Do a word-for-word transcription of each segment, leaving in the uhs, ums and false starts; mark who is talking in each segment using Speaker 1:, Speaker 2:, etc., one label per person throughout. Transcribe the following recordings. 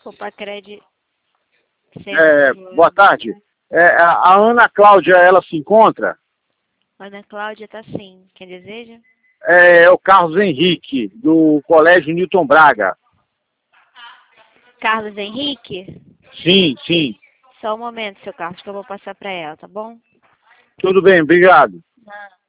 Speaker 1: Copacred.
Speaker 2: É, boa tarde. É, a Ana Cláudia, ela se encontra?
Speaker 1: Ana Cláudia tá sim. Quem deseja?
Speaker 2: É, é o Carlos Henrique, do Colégio Newton Braga.
Speaker 1: Carlos Henrique?
Speaker 2: Sim, sim.
Speaker 1: Só um momento, seu Carlos, que eu vou passar para ela, tá bom?
Speaker 2: Tudo bem, obrigado.
Speaker 1: Não.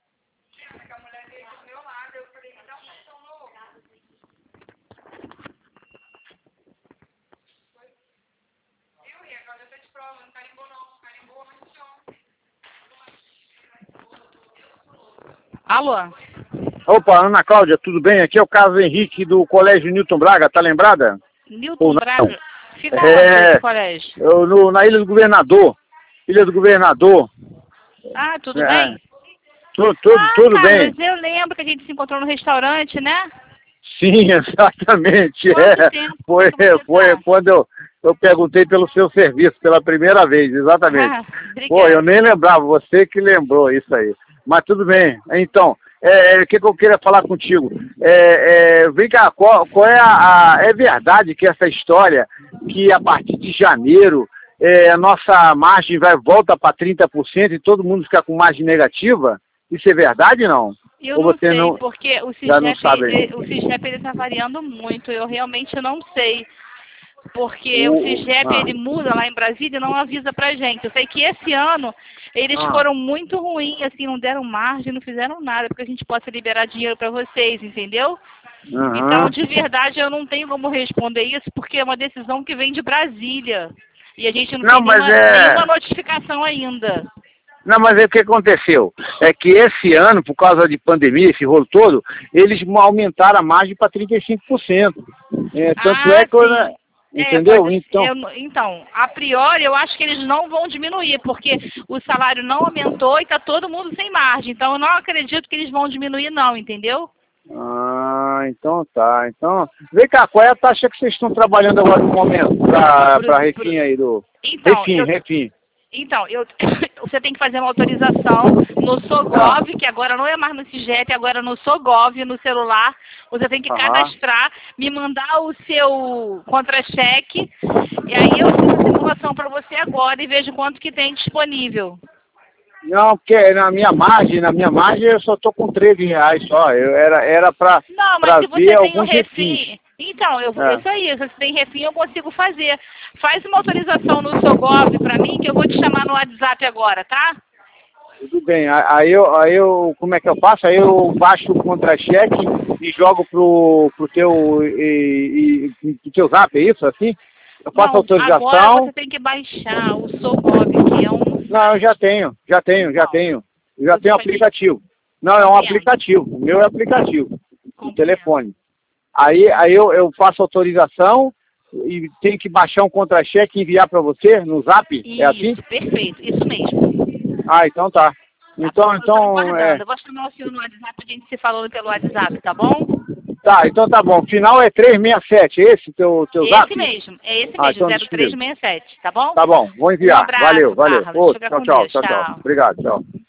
Speaker 3: Alô?
Speaker 2: Opa, Ana Cláudia, tudo bem? Aqui é o Carlos Henrique, do Colégio Newton Braga, tá lembrada?
Speaker 3: Newton Braga? Fica onde
Speaker 2: é,
Speaker 3: esse colégio?
Speaker 2: Eu, no, na Ilha do Governador. Ilha do Governador.
Speaker 3: Ah, tudo
Speaker 2: é,
Speaker 3: bem?
Speaker 2: Tu, tudo,
Speaker 3: ah,
Speaker 2: tudo
Speaker 3: tá,
Speaker 2: bem.
Speaker 3: Mas eu lembro que a gente se encontrou no restaurante, né?
Speaker 2: Sim, exatamente.
Speaker 3: Quanto
Speaker 2: É.
Speaker 3: tempo?
Speaker 2: Foi, foi
Speaker 3: tá?
Speaker 2: quando eu, eu perguntei pelo seu serviço pela primeira vez, exatamente.
Speaker 3: Ah,
Speaker 2: Pô, eu nem lembrava, você que lembrou isso aí. Mas tudo bem. Então, é, é, o que, que eu queria falar contigo? É, é, vem cá, qual, qual é a, a... É verdade que essa história, que a partir de janeiro, é, a nossa margem vai volta para trinta por cento e todo mundo fica com margem negativa? Isso é verdade ou não?
Speaker 3: Eu
Speaker 2: Ou
Speaker 3: não
Speaker 2: você
Speaker 3: sei,
Speaker 2: não,
Speaker 3: porque o
Speaker 2: já não sabe
Speaker 3: CIGEP, o CIGEP ele está variando muito, eu realmente não sei. Porque o,
Speaker 2: o,
Speaker 3: CIGEP,
Speaker 2: ah.
Speaker 3: ele muda lá em Brasília e não avisa pra gente. Eu sei que esse ano eles
Speaker 2: Ah.
Speaker 3: foram muito ruins, assim, não deram margem, não fizeram nada, porque a gente possa liberar dinheiro para vocês, entendeu?
Speaker 2: Uhum.
Speaker 3: Então, de verdade, eu não tenho como responder isso, porque é uma decisão que vem de Brasília. E a gente não,
Speaker 2: não
Speaker 3: tem nenhuma,
Speaker 2: é...
Speaker 3: nenhuma notificação ainda.
Speaker 2: Não, mas é o que aconteceu? É que esse ano, por causa de pandemia, esse rolo todo, eles aumentaram a margem para trinta e cinco por cento. É, tanto
Speaker 3: ah,
Speaker 2: é que... Eu, entendeu?
Speaker 3: É,
Speaker 2: então...
Speaker 3: Eu, então, a priori, eu acho que eles não vão diminuir, porque o salário não aumentou e está todo mundo sem margem. Então, eu não acredito que eles vão diminuir, não, entendeu?
Speaker 2: Ah, então tá. Então, vem cá, qual é a taxa que vocês estão trabalhando agora no momento para refim aí do...
Speaker 3: Então,
Speaker 2: refim,
Speaker 3: eu...
Speaker 2: refim.
Speaker 3: Então, eu, você tem que fazer uma autorização no Sogov, que agora não é mais no CIGEP, agora no Sogov, no celular. Você tem que
Speaker 2: Aham.
Speaker 3: cadastrar, me mandar o seu contra-cheque, e aí eu fiz a simulação para você agora e vejo quanto que tem disponível.
Speaker 2: Não, porque na minha margem, na minha margem eu só tô com treze reais só. Eu, era era para
Speaker 3: Não, mas se você
Speaker 2: ver
Speaker 3: tem o
Speaker 2: alguns
Speaker 3: refim...
Speaker 2: refins.
Speaker 3: Então, eu,
Speaker 2: É.
Speaker 3: isso aí, se você tem refim, eu consigo fazer. Faz uma autorização no Sogov para mim, que eu vou te chamar no WhatsApp agora, tá?
Speaker 2: Tudo bem. Aí eu, aí eu, como é que eu faço? Aí eu baixo o contra-cheque e jogo pro, pro teu, e, e, pro teu zap, é isso, assim? Eu faço
Speaker 3: Não,
Speaker 2: autorização.
Speaker 3: agora você tem que baixar o Sogov, que é um...
Speaker 2: Não, eu já tenho, já tenho, já
Speaker 3: Não.
Speaker 2: tenho. Eu já
Speaker 3: Você
Speaker 2: tenho
Speaker 3: pode-
Speaker 2: aplicativo. Não, é um
Speaker 3: Compreendo.
Speaker 2: aplicativo. O meu é aplicativo. No
Speaker 3: Compreendo.
Speaker 2: telefone. Aí, aí eu, eu faço autorização e tenho que baixar um contra-cheque e enviar para você no zap?
Speaker 3: Isso,
Speaker 2: É assim?
Speaker 3: perfeito, isso mesmo.
Speaker 2: Ah, então tá.
Speaker 3: Tá
Speaker 2: Então,
Speaker 3: bom? Eu tô
Speaker 2: então,
Speaker 3: aguardando.
Speaker 2: é...
Speaker 3: Eu vou chamar o senhor no WhatsApp, a gente se falando pelo WhatsApp, tá bom?
Speaker 2: Tá, então tá bom. Final é trezentos e sessenta e sete, é esse teu, teu zap?
Speaker 3: Esse mesmo, é esse
Speaker 2: Ah,
Speaker 3: mesmo,
Speaker 2: então
Speaker 3: zero três seis sete, tá bom?
Speaker 2: Tá bom, vou
Speaker 3: Um
Speaker 2: enviar.
Speaker 3: abraço,
Speaker 2: Valeu, valeu.
Speaker 3: Carlos.
Speaker 2: Ô,
Speaker 3: Fica
Speaker 2: tchau,
Speaker 3: com
Speaker 2: tchau,
Speaker 3: Deus.
Speaker 2: tchau, tchau.
Speaker 3: Tchau.
Speaker 2: Obrigado, tchau.